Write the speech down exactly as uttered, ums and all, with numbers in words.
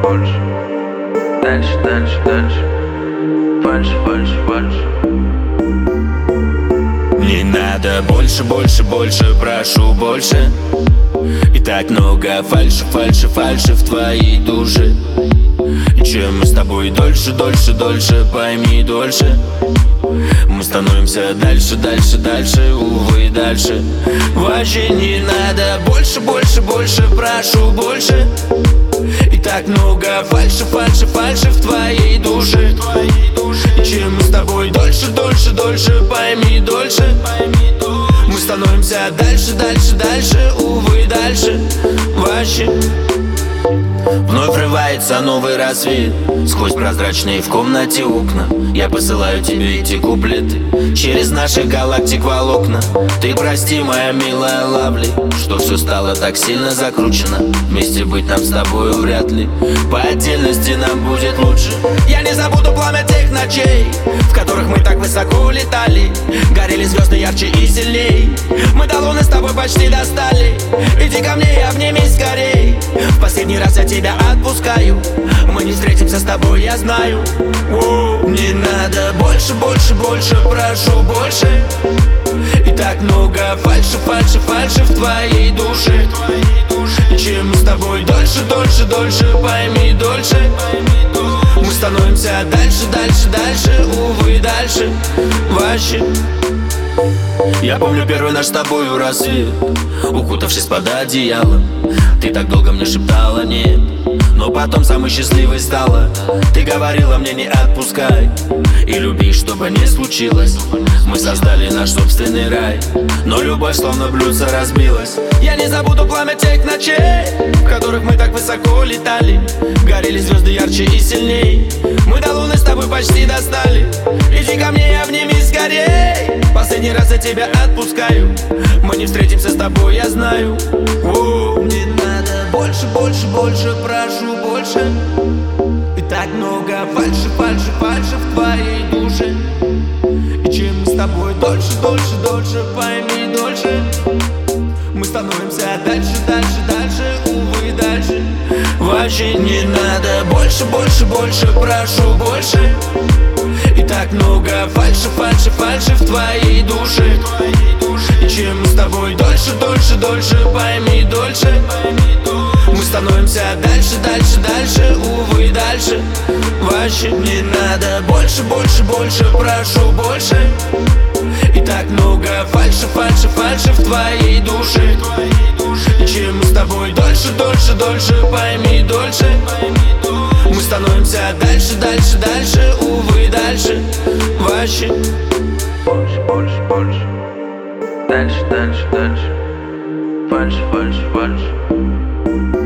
больше. Дальше, дальше, дальше. Фальши, фальши, фальши. Не надо больше, больше, больше, прошу больше. И так много фальши, фальши, фальши в твоей душе. И чем мы с тобой дольше, дольше, дольше, пойми дольше, мы становимся дальше, дальше, дальше, увы, дальше. Вообще не надо больше, больше, больше, прошу больше. И так много фальши, фальши, фальши в твоей душе. И чем мы с тобой дольше, дольше, дольше, пойми дольше, мы становимся дальше, дальше, дальше, увы, дальше. Вообще вновь врывается новый рассвет сквозь прозрачные в комнате окна. Я посылаю тебе эти куплеты через наши галактик волокна. Ты прости, моя милая Лавли, что все стало так сильно закручено. Вместе быть нам с тобою вряд ли, по отдельности нам будет лучше. Я не забуду пламя тех ночей, в которых мы так высоко летали. Горели звезды ярче и сильней, мы до луны с тобой почти достали. Иди ко мне и обними скорей, в последний раз я тебя отпускаю. Мы не встретимся с тобой, я знаю. Воу. Не надо больше, больше, больше, прошу больше. И так много фальши, фальши, фальши в твоей душе. И чем мы с тобой дольше, дольше, дольше, пойми дольше, мы становимся дальше, дальше, дальше, увы, дальше. Вообще я помню первый наш с тобою рассвет, укутавшись под одеялом. Ты так долго мне шептала нет, но потом самой счастливой стала. Ты говорила мне не отпускай и люби, что бы ни случилось. Мы создали наш собственный рай, но любовь словно блюдце разбилась. Я не забуду пламя тех ночей, в которых мы так высоко летали. Горели звезды ярче и сильней, мы до луны с тобой почти достали. Иди ко мне и обними скорей, последний раз я тебя отпускаю. Мы не встретимся с тобой, я знаю. Воу. Не надо больше, больше, больше, прошу больше. И так много фальши, фальши, фальши в твоей душе. И чем мы с тобой дольше, дольше, дольше, пойми дольше, мы становимся дальше, дальше, дальше, увы, дальше. Вообще не надо больше, больше, больше, прошу больше. И так много фальши, фальши, фальши в твоей душе. И чем мы с тобой дольше, дольше, дольше, пойми дольше, мы становимся дальше, дальше, дальше, увы, дальше. Вообще не надо больше, больше, больше, прошу больше. И так много фальши, фальши, фальши в твоей душе. И чем мы с тобой дольше, дольше, дольше, пойми дольше, мы становимся дальше, дальше, дальше, увы, дальше. Вообще больше, больше, больше. Дальше, дальше, дальше. Фальши, фальши, фальши.